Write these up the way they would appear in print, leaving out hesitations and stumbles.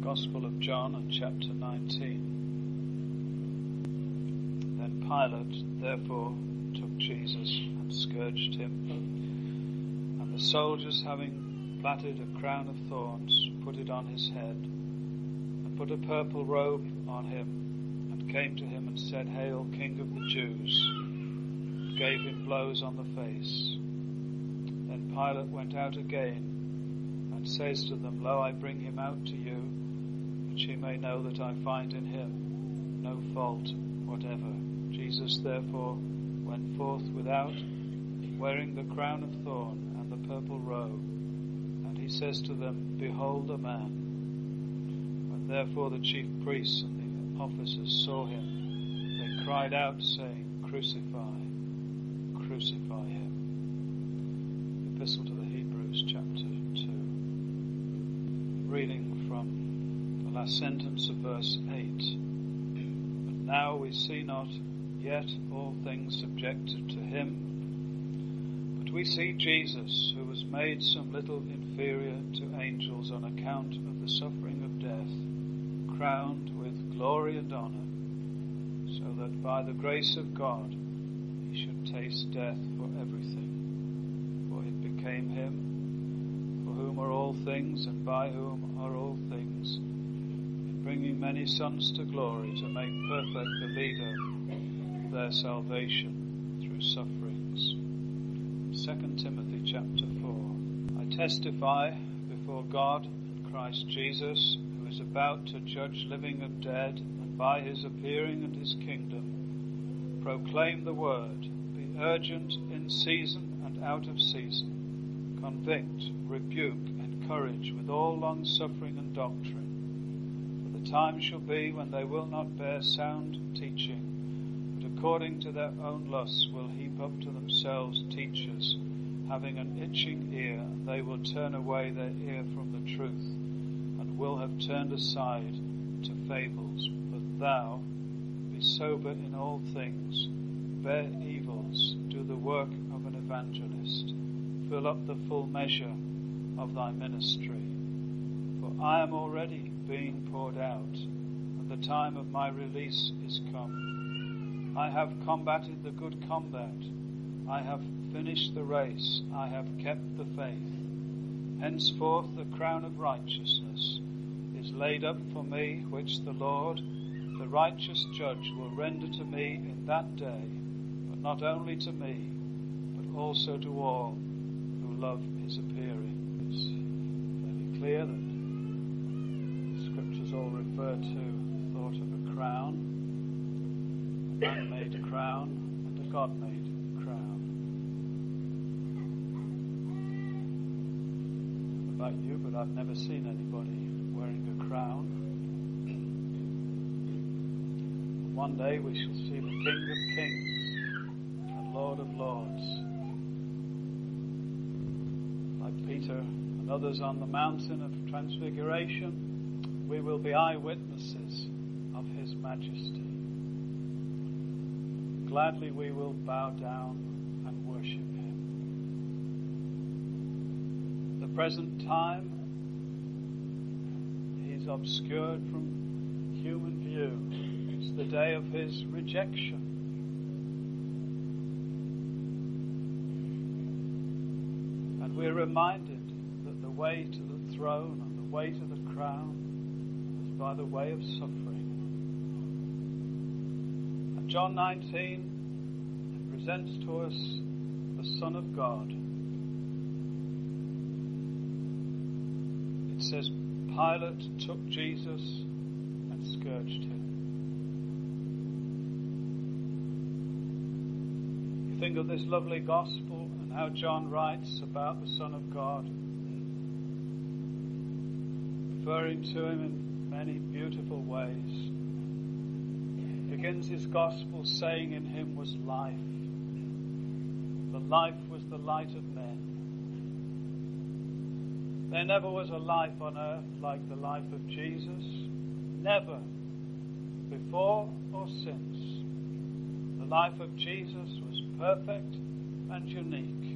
Gospel of John and chapter 19. Then Pilate therefore took Jesus and scourged him, and the soldiers, having plaited a crown of thorns, put it on his head, and put a purple robe on him, and came to him and said, "Hail, King of the Jews," and gave him blows on the face. Then Pilate went out again, and says to them, "Lo, I bring him out to you, that ye may know that I find in him no fault whatever." Jesus therefore went forth without, wearing the crown of thorn and the purple robe. And he says to them, "Behold a man." When therefore the chief priests and the officers saw him, they cried out, saying, "Crucify, crucify him." Epistle to the Hebrews, chapter 2. Reading from the last sentence of verse 8. "But now we see not yet all things subjected to him, but we see Jesus, who was made some little inferior to angels on account of the suffering of death, crowned with glory and honor, so that by the grace of God he should taste death for everything. For it became him, for whom are all things, and by whom are all things, in bringing many sons to glory, to make perfect the leader of their salvation through sufferings." 2 Timothy chapter 4. "I testify before God and Christ Jesus, who is about to judge living and dead, and by his appearing and his kingdom, proclaim the word, be urgent in season and out of season, convict, rebuke, encourage with all long suffering and doctrine. For the time shall be when they will not bear sound teaching, but according to their own lusts will heap up to themselves teachers, having an itching ear, and they will turn away their ear from the truth, and will have turned aside to fables. But thou, be sober in all things, bear evils, do the work of an evangelist, fill up the full measure of thy ministry. For I am already being poured out, and the time of my release is come. I have combated the good combat, I have finished the race, I have kept the faith. Henceforth the crown of righteousness is laid up for me, which the Lord, the righteous judge, will render to me in that day, but not only to me, but also to all who love his appearing." It's fairly clear that the scriptures all refer to the thought of a crown, a man-made crown and a God-made crown. I don't know about you, but I've never seen anybody wearing a crown. One day we shall see the King of Kings and Lord of Lords. Like Peter and others on the mountain of Transfiguration, we will be eyewitnesses of his majesty. Gladly we will bow down and worship him. At the present time, he's obscured from human view. It's the day of his rejection. And we're reminded that the way to the throne and the way to the crown is by the way of suffering. And John 19 presents to us the Son of God. It says, Pilate took Jesus and scourged him. You think of this lovely gospel and how John writes about the Son of God, referring to him in many beautiful ways. He begins his gospel saying in him was life. The life was the light of men. There never was a life on earth like the life of Jesus. Never. Before or since. The life of Jesus was perfect and unique.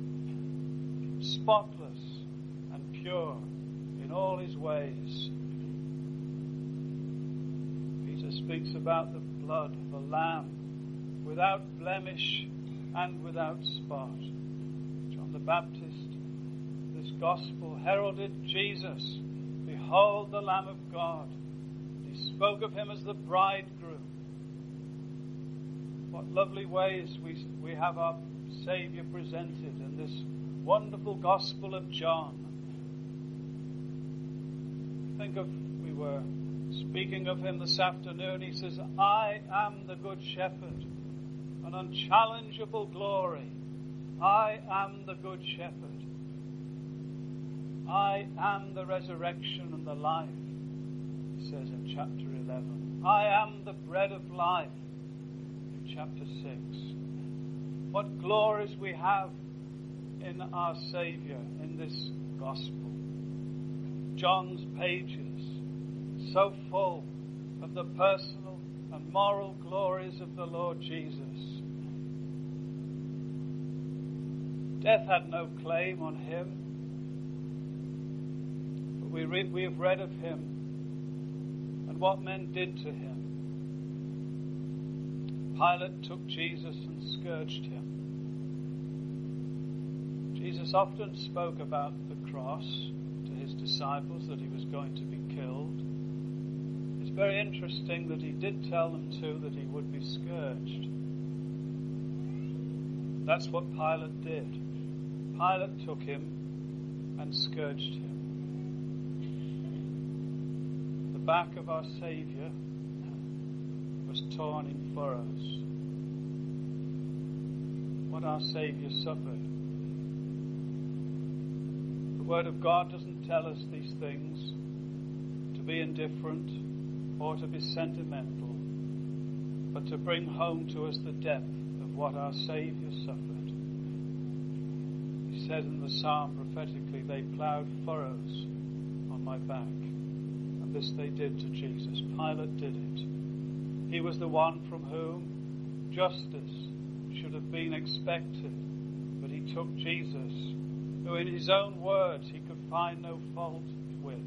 Spotless and pure in all his ways. speaks about the blood of the Lamb without blemish and without spot. John the Baptist, this gospel heralded Jesus. Behold the Lamb of God. He spoke of him as the bridegroom. What lovely ways we have our Saviour presented in this wonderful Gospel of John. We were speaking of him this afternoon. He says, I am the good shepherd, an unchallengeable glory. I am the good shepherd. I am the resurrection and the life, he says in chapter 11. I am the bread of life in chapter 6. What glories we have in our Saviour in this gospel. John's pages so full of the personal and moral glories of the Lord Jesus. Death had no claim on him, but we have read of him and what men did to him. Pilate took Jesus and scourged him. Jesus often spoke about the cross to his disciples, that he was going to be killed. It's very interesting that he did tell them too that he would be scourged. That's what Pilate did. Pilate took him and scourged him. The back of our Saviour was torn in furrows. What our Saviour suffered. The Word of God doesn't tell us these things to be indifferent or to be sentimental, but to bring home to us the depth of what our Saviour suffered. He said in the psalm prophetically, they ploughed furrows on my back. And this they did to Jesus. Pilate did it. He was the one from whom justice should have been expected. But he took Jesus, who in his own words he could find no fault with.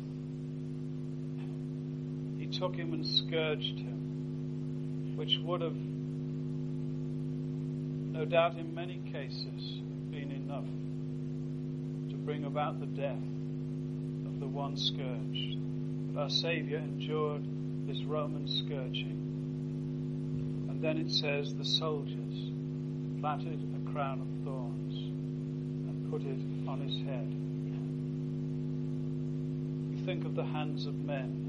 He took him and scourged him, which would have, no doubt in many cases, been enough to bring about the death of the one scourged. But our Saviour endured this Roman scourging. And then it says the soldiers platted a crown of thorns and put it on his head. You think of the hands of men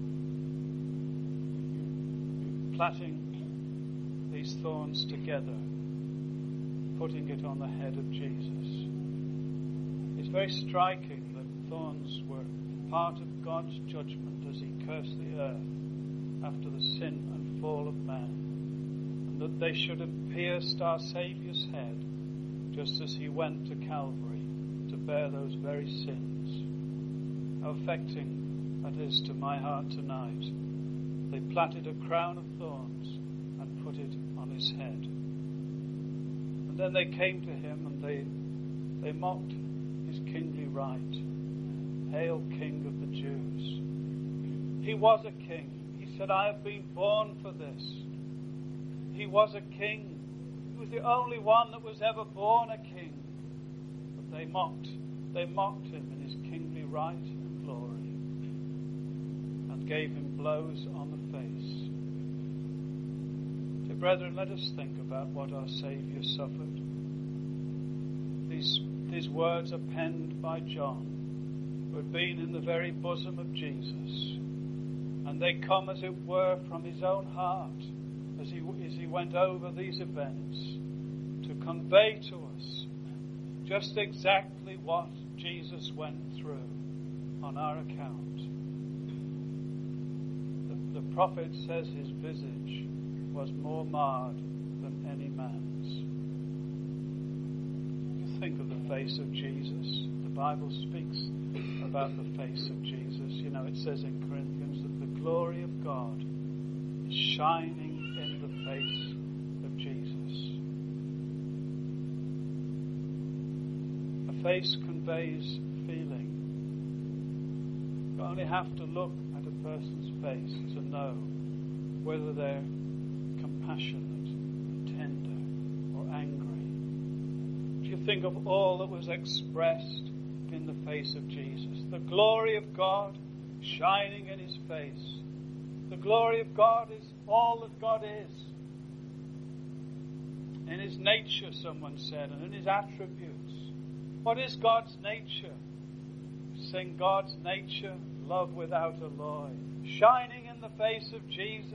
plaiting these thorns together, putting it on the head of Jesus. It's very striking that thorns were part of God's judgment as he cursed the earth after the sin and fall of man, and that they should have pierced our Saviour's head just as he went to Calvary to bear those very sins. How affecting that is to my heart tonight. They plaited a crown of thorns and put it on his head. And then they came to him and they mocked his kingly right. Hail, King of the Jews. He was a king. He said, I have been born for this. He was a king. He was the only one that was ever born a king. But they mocked him in his kingly right and glory, and gave him blows on the face. So, brethren, let us think about what our Saviour suffered. These words are penned by John, who had been in the very bosom of Jesus, and they come, as it were, from his own heart as he went over these events to convey to us just exactly what Jesus went through on our account. The prophet says his visage was more marred than any man's. You think of the face of Jesus. The Bible speaks about the face of Jesus. You know, it says in Corinthians that the glory of God is shining in the face of Jesus. A face conveys feeling. You only have to look at a person's face to know whether they're compassionate, tender, or angry. If you think of all that was expressed in the face of Jesus, the glory of God shining in his face. The glory of God is all that God is. In his nature, someone said, and in his attributes. What is God's nature? Sing God's nature, love without alloy, shining in the face of Jesus.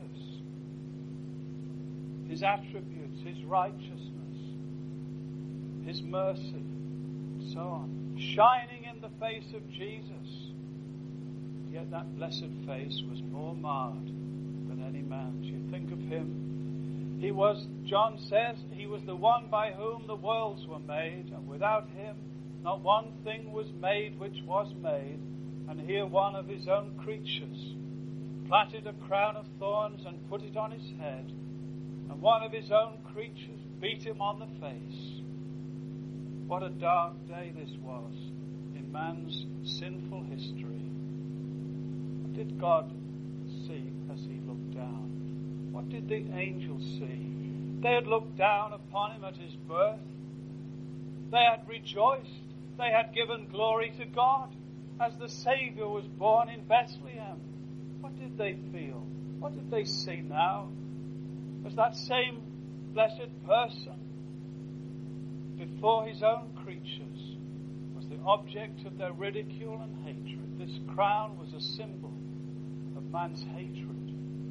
His attributes, his righteousness, his mercy, so on, shining in the face of Jesus. Yet that blessed face was more marred than any man's. You think of him. He was, John says, he was the one by whom the worlds were made, and without him not one thing was made which was made. And here one of his own creatures plaited a crown of thorns and put it on his head, and one of his own creatures beat him on the face. What a dark day this was in man's sinful history. What did God see as he looked down? What did the angels see? They had looked down upon him at his birth. They had rejoiced. They had given glory to God as the Saviour was born in Bethlehem. What did they feel? What did they see now? Was that same blessed person before his own creatures was the object of their ridicule and hatred. This crown was a symbol of man's hatred.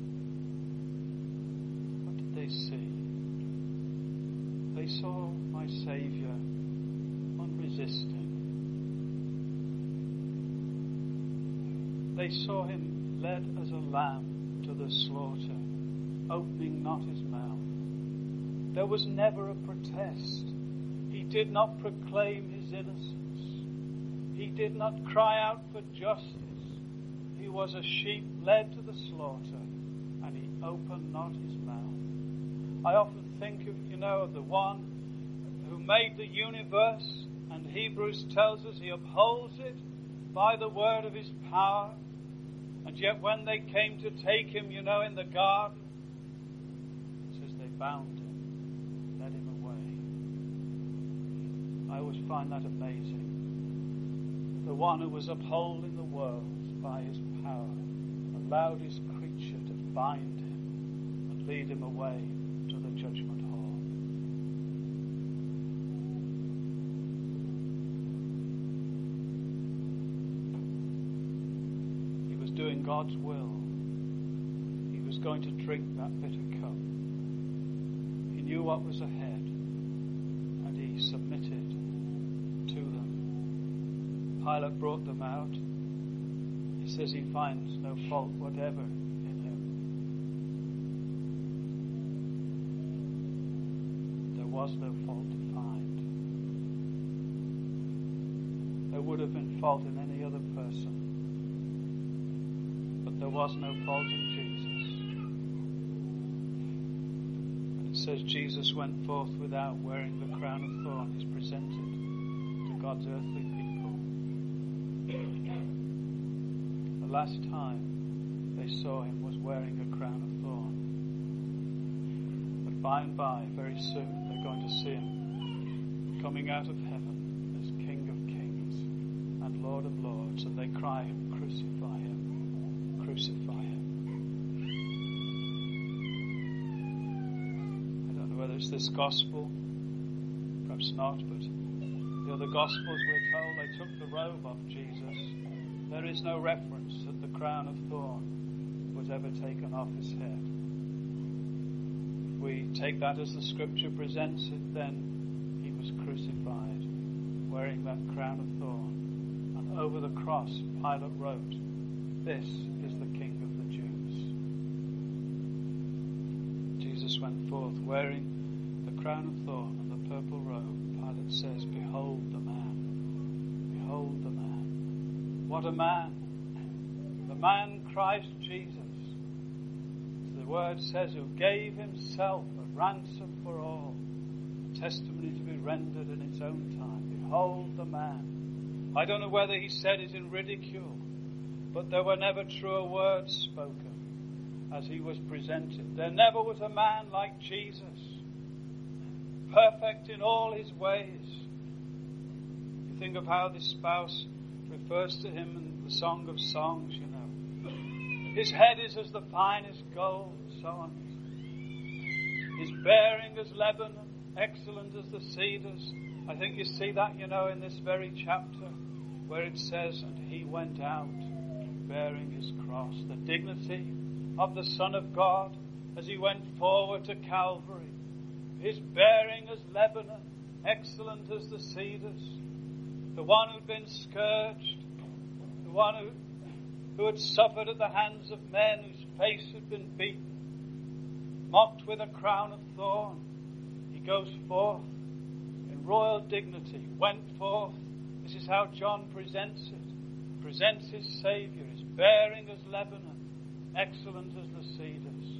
What did they see? They saw my Saviour unresisting. They saw him led as a lamb to the slaughter, opening not his mouth. There was never a protest. He did not proclaim his innocence. He did not cry out for justice. He was a sheep led to the slaughter, and he opened not his mouth. I often think of, of the one who made the universe, and Hebrews tells us he upholds it by the word of his power. And yet when they came to take him, in the garden, it says they bound him, led him away. I always find that amazing. The one who was upholding the world by his power allowed his creature to bind him and lead him away to the judgment hall. Doing God's will. He was going to drink that bitter cup. He knew what was ahead, and he submitted to them. Pilate brought them out. He says he finds no fault whatever in him. There was no fault to find. There would have been fault in any other person. There was no fault in Jesus. And it says Jesus went forth without wearing the crown of thorns presented to God's earthly people. The last time they saw him was wearing a crown of thorns. But by and by, very soon, they're going to see him coming out of heaven as King of Kings and Lord of Lords, and they cry him, crucify him. Crucify him. I don't know whether it's this gospel, perhaps not, but the other gospels we're told they took the robe off Jesus. There is no reference that the crown of thorn was ever taken off his head. If we take that as the scripture presents it, then he was crucified, wearing that crown of thorn. And over the cross, Pilate wrote, "This is the King of the Jews." Jesus went forth wearing the crown of thorn and the purple robe. Pilate says, "Behold the man. Behold the man." What a man. The man Christ Jesus. The word says, who gave himself a ransom for all. A testimony to be rendered in its own time. Behold the man. I don't know whether he said it in ridicule, but there were never truer words spoken. as he was presented. There never was a man like Jesus, perfect in all his ways. You think of how this spouse refers to him in the Song of Songs, you know. His head is as the finest gold, and so on. His bearing as Lebanon, excellent as the cedars. I think you see that, you know, in this very chapter where it says, and he went out bearing his cross. The dignity of the Son of God as he went forward to Calvary. His bearing as Lebanon, excellent as the cedars. The one who'd been scourged, the one who had suffered at the hands of men, whose face had been beaten, mocked with a crown of thorn. He goes forth in royal dignity, went forth. This is how John presents it. Presents his Saviour, his bearing as Lebanon, excellent as the cedars.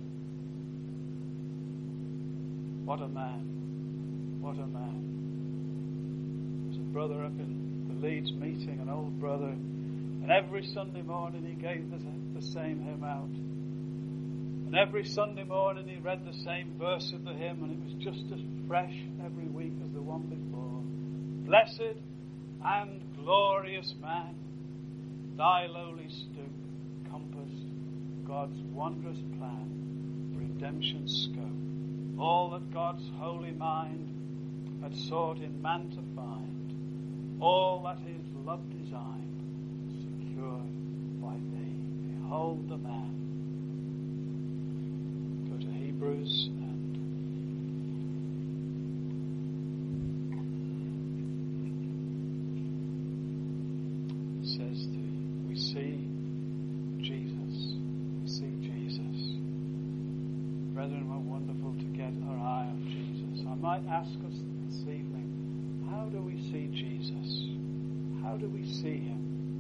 What a man. What a man. There's a brother up in the Leeds meeting, an old brother, and every Sunday morning he gave the same hymn out. And every Sunday morning he read the same verse of the hymn, and it was just as fresh every week as the one before. Blessed and glorious man, thy lowly stoop compassed God's wondrous plan, redemption's scope. All that God's holy mind had sought in man to find, all that his love designed, secured by thee. Behold the man. Go to Hebrews and it says we see Jesus. We see Jesus. Brethren, how wonderful to get our eye on Jesus. I might ask us this evening, how do we see Jesus? How do we see him?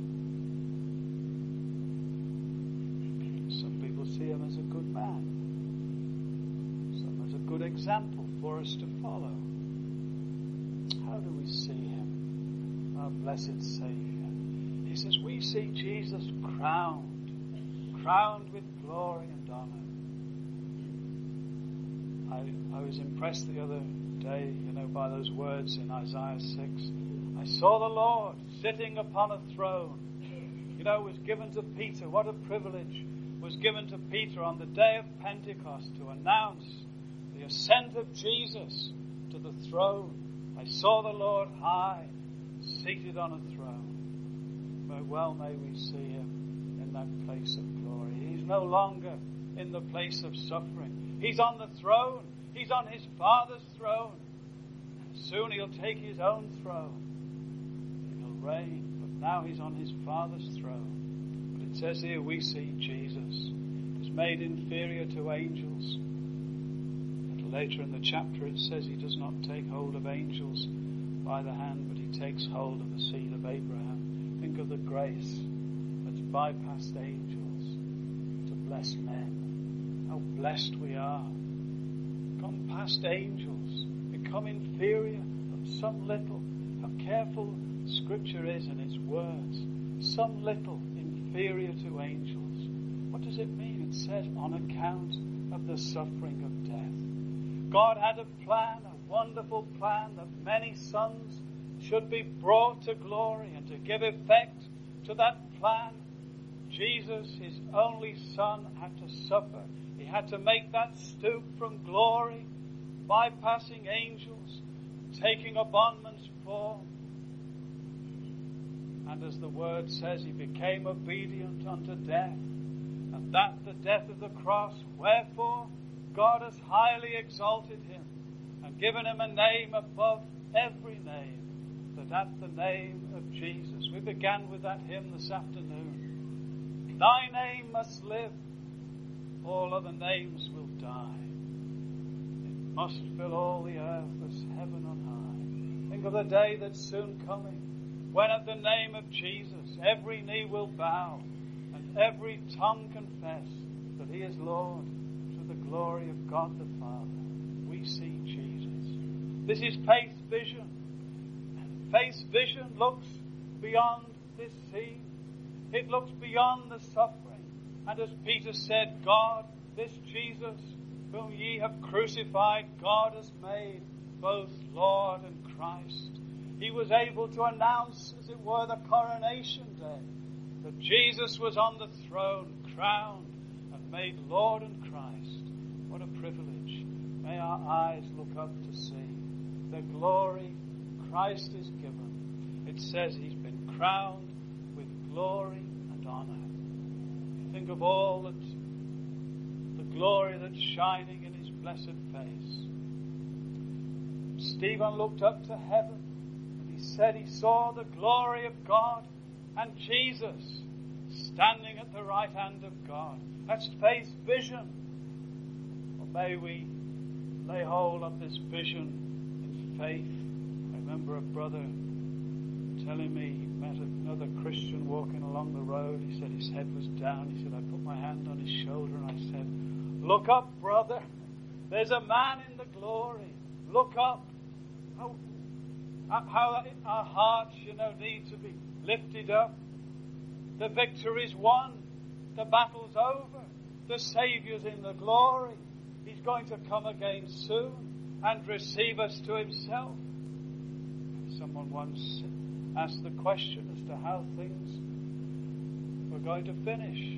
Some people see him as a good man. Some as a good example for us to follow. How do we see him? Our blessed Saviour. He says, we see Jesus crowned with glory and honor. I was impressed the other day, you know, by those words in Isaiah 6. I saw the Lord sitting upon a throne. You know, it was given to Peter. What a privilege was given to Peter on the day of Pentecost to announce the ascent of Jesus to the throne. I saw the Lord high, seated on a throne. But well may we see him in that place of glory. He's no longer in the place of suffering. He's on the throne. He's on his Father's throne. Soon he'll take his own throne. He'll reign. But now he's on his Father's throne. But it says here we see Jesus is made inferior to angels. A little later in the chapter it says he does not take hold of angels by the hand, but he takes hold of the seed of Abraham. Think of the grace that's bypassed angels to bless men. How blessed we are. Gone past angels, become inferior of some little. How careful Scripture is in its words. Some little inferior to angels. What does it mean? It says on account of the suffering of death. God had a plan, a wonderful plan, that many sons should be brought to glory, and to give effect to that plan, Jesus, his only Son, had to suffer. He had to make that stoop from glory, bypassing angels, taking a bondman's form. And as the word says, he became obedient unto death, and that the death of the cross. Wherefore God has highly exalted him, and given him a name above every name, that at the name of Jesus. We began with that hymn this afternoon. Thy name must live. All other names will die. It must fill all the earth as heaven on high. Think of the day that's soon coming, when at the name of Jesus every knee will bow and every tongue confess that he is Lord, to the glory of God the Father. We see Jesus. This is faith vision. Faith's vision looks beyond this scene. It looks beyond the suffering. And as Peter said, God this Jesus whom ye have crucified, God has made both Lord and Christ. He was able to announce, as it were, the coronation day, that Jesus was on the throne, crowned and made Lord and Christ. What a privilege. May our eyes look up to see the glory Christ is given. It says he's been crowned with glory and honor. Think of all that, the glory that's shining in his blessed face. Stephen looked up to heaven and he said he saw the glory of God and Jesus standing at the right hand of God. That's faith's vision. Well, may we lay hold of this vision in faith. I remember a brother telling me he met another Christian walking along the road. He said his head was down. He said, I put my hand on his shoulder and I said, look up, brother. There's a man in the glory. Look up. How our hearts, need to be lifted up. The victory's won. The battle's over. The Saviour's in the glory. He's going to come again soon and receive us to himself. Someone once asked the question as to how things were going to finish.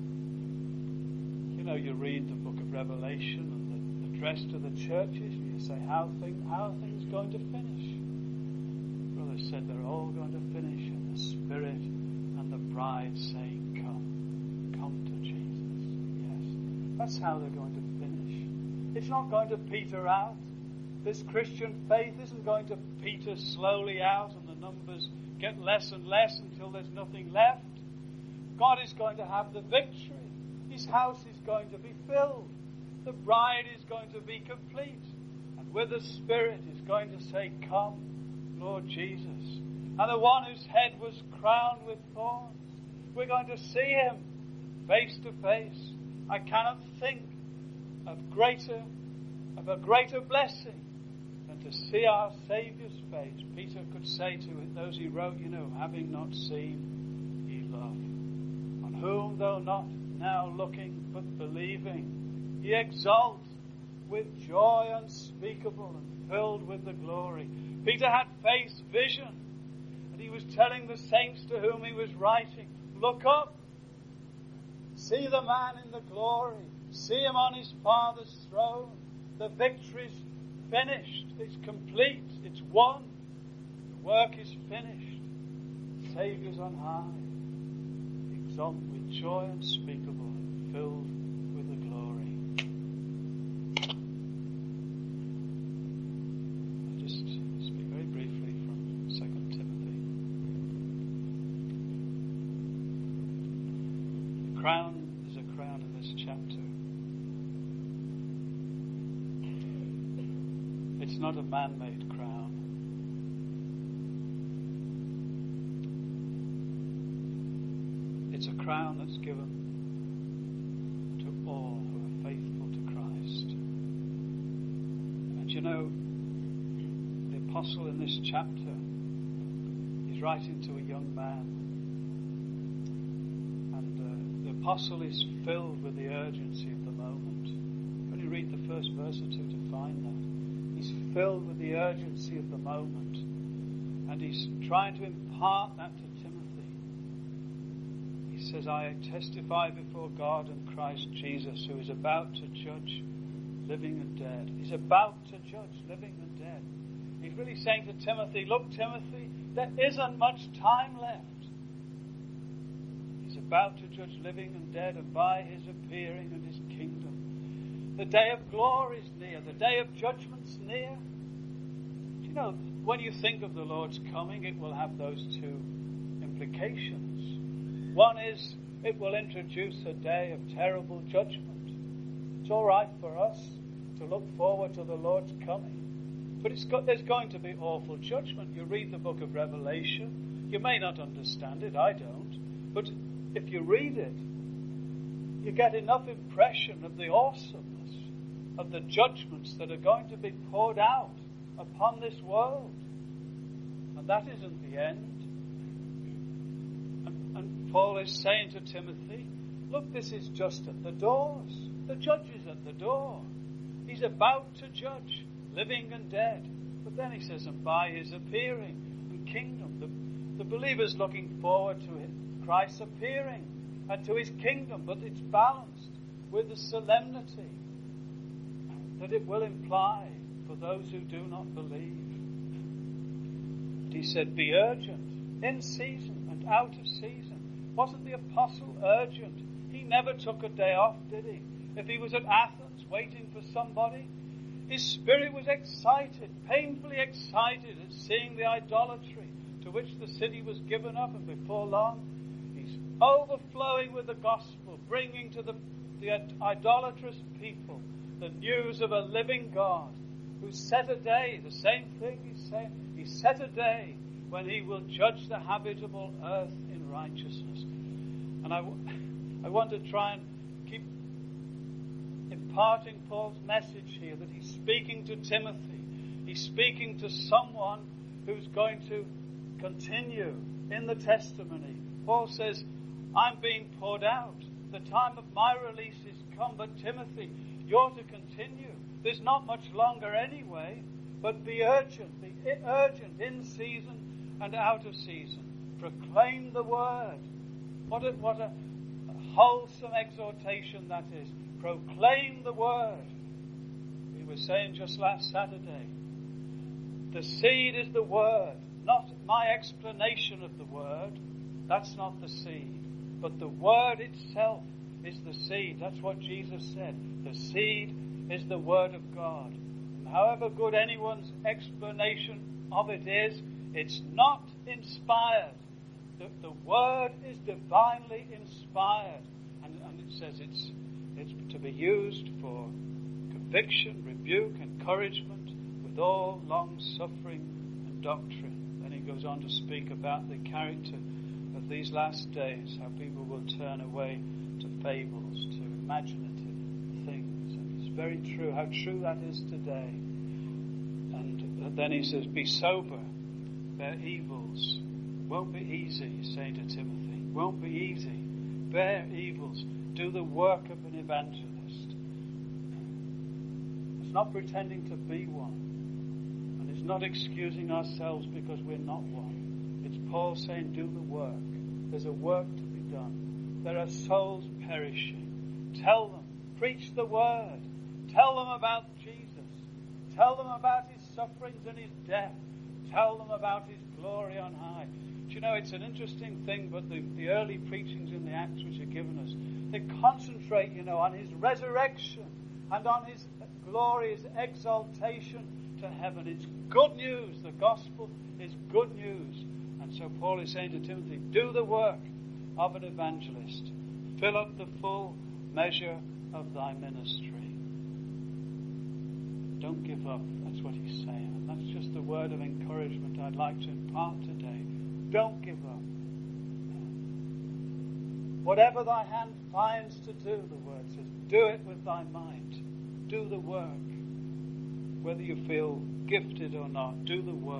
You read the book of Revelation and the address to the churches, and you say, how are things going to finish? Brother said they're all going to finish in the Spirit and the bride saying, come to Jesus. Yes, that's how they're going to finish. It's not going to peter out. This Christian faith isn't going to peter slowly out and the numbers get less and less until there's nothing left. God is going to have the victory. His house is going to be filled. The bride is going to be complete. And with the Spirit is going to say, come, Lord Jesus. And the one whose head was crowned with thorns, we're going to see him face to face. I cannot think of a greater blessing than to see our Saviour's face. Peter could say to those he wrote, having not seen, ye love. On whom, though not now looking, but believing, ye exult with joy unspeakable and filled with the glory. Peter had faith's vision, and he was telling the saints to whom he was writing, look up, see the man in the glory, see him on his Father's throne. The victory's finished, it's complete, it's won, the work is finished. The Saviour's on high, exult with joy unspeakable and filled with the glory. I'll just speak very briefly from 2 Timothy. The crown is a crown in this chapter. It's not a man-made crown. It's a crown that's given to all who are faithful to Christ. And the apostle in this chapter is writing to a young man. And the apostle is filled with the urgency of the moment. You only read the first verse or two to find that. He's filled with the urgency of the moment. And he's trying to impart that to Timothy. He says, I testify before God and Christ Jesus, who is about to judge living and dead. He's about to judge living and dead. He's really saying to Timothy, look, Timothy, there isn't much time left. He's about to judge living and dead, and by his appearing and his kingdom. The day of glory is near. The day of judgment's near. When you think of the Lord's coming, it will have those two implications. One is it will introduce a day of terrible judgment. It's all right for us to look forward to the Lord's coming. But there's going to be awful judgment. You read the book of Revelation. You may not understand it. I don't. But if you read it, you get enough impression of the awesomeness of the judgments that are going to be poured out upon this world. And that isn't the end. And Paul is saying to Timothy, look, this is just at the doors. The judge is at the door. He's about to judge living and dead. But then he says, and by his appearing and kingdom, the believer's looking forward to Christ's appearing and to his kingdom, but it's balanced with the solemnity that it will imply for those who do not believe. And he said, be urgent, in season and out of season. Wasn't the apostle urgent? He never took a day off, did he? If he was at Athens waiting for somebody, his spirit was excited, painfully excited at seeing the idolatry to which the city was given up, and before long he's overflowing with the gospel, bringing to the idolatrous people the news of a living God who set a day, the same thing he's saying, he set a day when he will judge the habitable earth in righteousness. And I want to try and keep imparting Paul's message here, that he's speaking to Timothy. He's speaking to someone who's going to continue in the testimony. Paul says, I'm being poured out. The time of my release is come, but Timothy, you're to continue. There's not much longer anyway, but be urgent. Be urgent in season and out of season. Proclaim the word. What a wholesome exhortation that is. Proclaim the word. We were saying just last Saturday, the seed is the word, not my explanation of the word. That's not the seed. But the word itself is the seed. That's what Jesus said. The seed is the word of God. And however good anyone's explanation of it is, it's not inspired. The word is divinely inspired. And it says it's to be used for conviction, rebuke, encouragement, with all long-suffering and doctrine. Then he goes on to speak about the character of these last days, how people will turn away to fables, to imaginative things. And it's very true, how true that is today. And then he says, be sober, bear evils. Won't be easy, he's saying to Timothy. Won't be easy. Bear evils. Do the work of an evangelist. It's not pretending to be one. And it's not excusing ourselves because we're not one. It's Paul saying, do the work. There's a work to be done. There are souls perishing. Tell them. Preach the word. Tell them about Jesus. Tell them about his sufferings and his death. Tell them about his glory on high. Do you know, it's an interesting thing, but the early preachings in the Acts which are given us, they concentrate, on his resurrection and on his glorious exaltation to heaven. It's good news. The gospel is good news. And so Paul is saying to Timothy, do the work of an evangelist. Fill up the full measure of thy ministry. Don't give up. That's what he's saying. And that's just the word of encouragement I'd like to impart today. Don't give up. Whatever thy hand finds to do, the word says, do it with thy might. Do the work. Whether you feel gifted or not, do the work.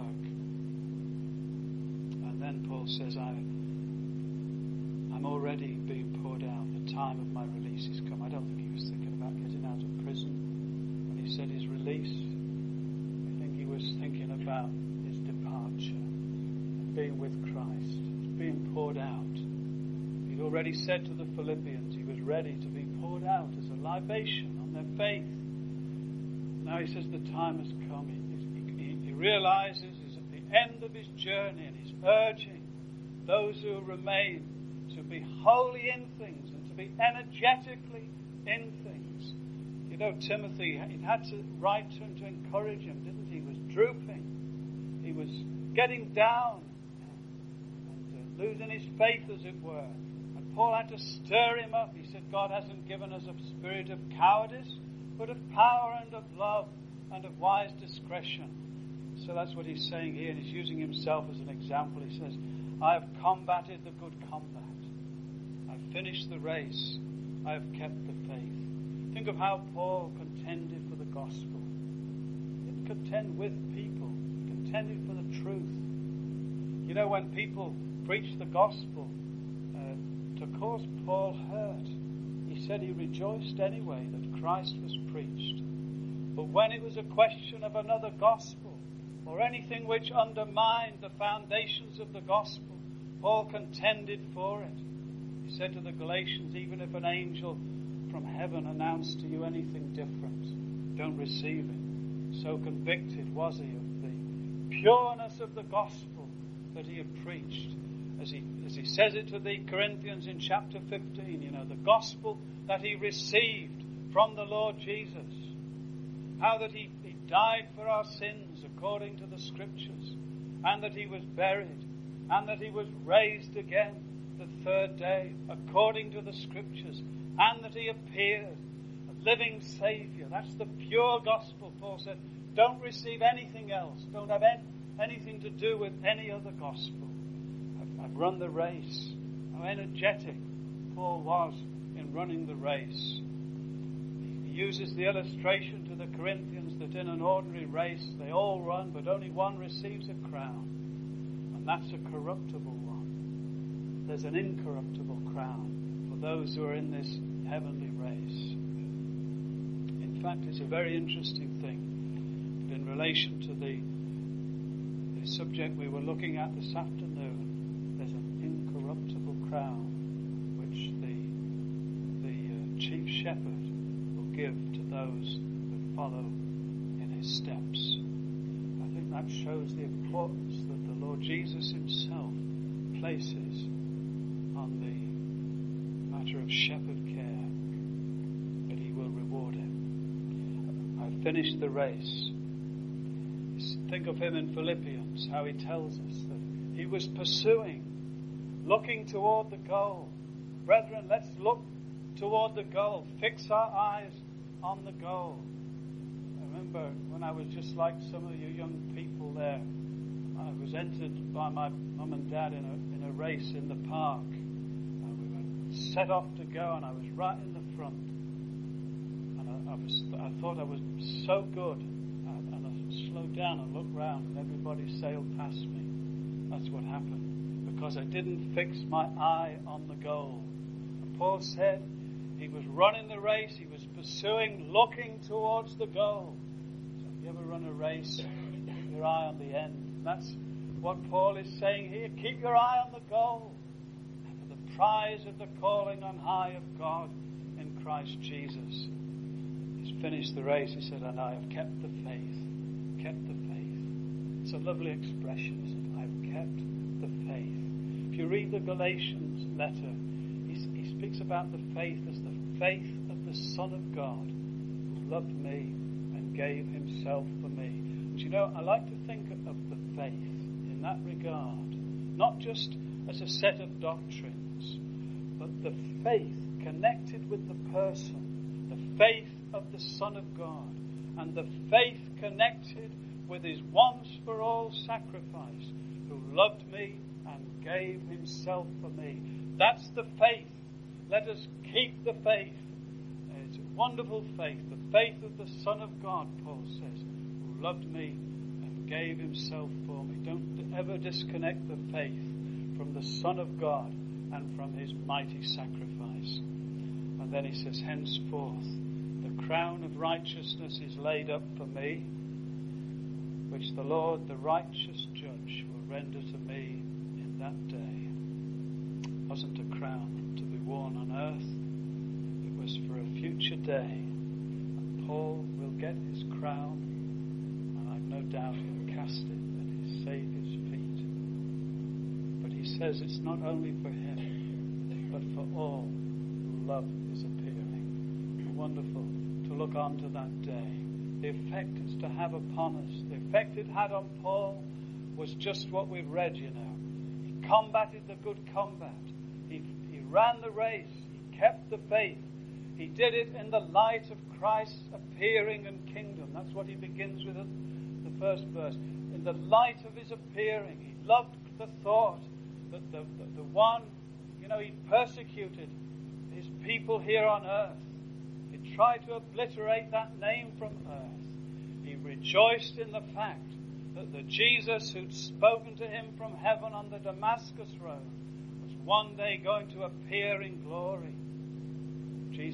And then Paul says, I'm already being poured out. The time of my release is come. I don't think he was thinking about getting out of prison when he said his release. I think he was thinking about his departure and being with Christ. It's being poured out. He'd already said to the Philippians he was ready to be poured out as a libation on their faith. Now he says the time has come. He realizes he's at the end of his journey, and he's urging those who remain to be holy in things and to be energetically in things. Timothy, he had to write to him to encourage him, didn't he? He was drooping. He was getting down and losing his faith, as it were. And Paul had to stir him up. He said, God hasn't given us a spirit of cowardice, but of power and of love and of wise discretion. So that's what he's saying here, and he's using himself as an example. He says, I have combated the good combat. I've finished the race. I have kept the faith. Think of how Paul contended for the gospel. He didn't contend with people. He contended for the truth. When people preach the gospel, to cause Paul hurt, he he said he rejoiced anyway that Christ was preached. But when it was a question of another gospel, or anything which undermined the foundations of the gospel, Paul contended for it. He said to the Galatians, even if an angel from heaven announced to you anything different, don't receive it. So convicted was he of the pureness of the gospel that he had preached. As he says it to the Corinthians in chapter 15, the gospel that he received from the Lord Jesus. How that he died for our sins according to the Scriptures, and that he was buried, and that he was raised again the third day according to the Scriptures, and that he appeared, a living Saviour. That's the pure gospel, Paul said. Don't receive anything else. Don't have anything to do with any other gospel. I've run the race. How energetic Paul was in running the race. He uses the illustration to the Corinthians that in an ordinary race they all run, but only one receives a crown. And that's a corruptible one. There's an incorruptible crown for those who are in this heavenly race. In fact, it's a very interesting thing. But in relation to the subject we were looking at this afternoon, there's an incorruptible crown which the chief shepherd will give to those who follow in his steps. I think that shows the importance that the Lord Jesus himself places on the matter of shepherd care, that he will reward him. I've finished the race. Think of him in Philippians, how he tells us that he was pursuing, looking toward the goal. Brethren, let's look toward the goal. Fix our eyes on the goal. I remember when I was just like some of you young people there, I was entered by my mum and dad in a race in the park. And we were set off to go, and I was right in the front. And I thought I was so good. And I slowed down and looked round, and everybody sailed past me. That's what happened, because I didn't fix my eye on the goal. And Paul said he was running the race, he was pursuing, looking towards the goal. So if you ever run a race, keep your eye on the end. That's what Paul is saying here. Keep your eye on the goal, for the prize of the calling on high of God in Christ Jesus. He's finished the race, he said, and I have kept the faith. Kept the faith. It's a lovely expression, isn't it? I've kept the faith. If you read the Galatians letter, he speaks about the faith as the faith of the Son of God, who loved me and gave himself for me. And I like to think of the faith in that regard, not just as a set of doctrines, but the faith connected with the person, the faith of the Son of God, and the faith connected with his once-for-all sacrifice, who loved me and gave himself for me. That's the faith. Let us keep the faith. It's a wonderful faith, the faith of the Son of God, Paul says, who loved me and gave himself for me. Don't ever disconnect the faith from the Son of God and from his mighty sacrifice. And then he says, henceforth, the crown of righteousness is laid up for me, which the Lord, the righteous judge, will render to me in that day. It wasn't a crown to be worn on earth. It was for a future day. And Paul will get his crown, and I've no doubt he'll cast it at his Saviour's feet. But he says it's not only for him, but for all who love his appearing. Wonderful to look on to that day. The effect it's to have upon us, the effect it had on Paul was just what we've read, He combated the good combat. He ran the race. He kept the faith. He did it in the light of Christ's appearing and kingdom. That's what he begins with in the first verse. In the light of his appearing, he loved the thought that the one, he persecuted his people here on earth. He tried to obliterate that name from earth. He rejoiced in the fact that the Jesus who'd spoken to him from heaven on the Damascus road was one day going to appear in glory. Jesus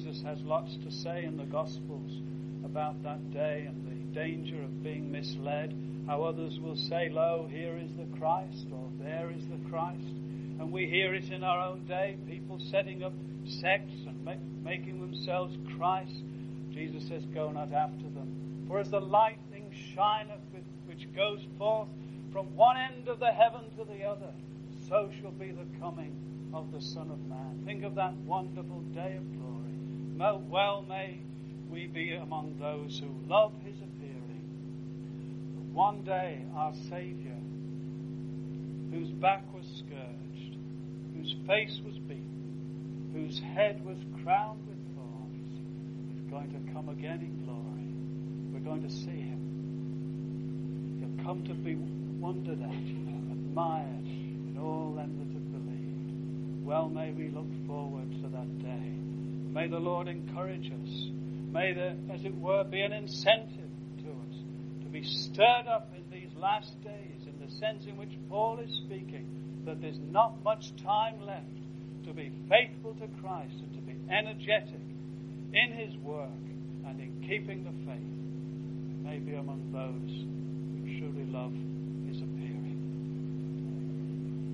Jesus has lots to say in the Gospels about that day and the danger of being misled. How others will say, lo, here is the Christ, or there is the Christ. And we hear it in our own day, people setting up sects and making themselves Christ. Jesus says, go not after them. For as the lightning shineth which goes forth from one end of the heaven to the other, so shall be the coming of the Son of Man. Think of that wonderful day of glory. Well may we be among those who love his appearing. But one day our Saviour, whose back was scourged, whose face was beaten, whose head was crowned with thorns, is going to come again in glory. We're going to see him. He'll come to be wondered at, admired in all them that have believed. Well may we look forward to that day. May the Lord encourage us. May there, as it were, be an incentive to us to be stirred up in these last days, in the sense in which Paul is speaking, that there's not much time left to be faithful to Christ and to be energetic in his work and in keeping the faith. May be among those who truly love his appearing.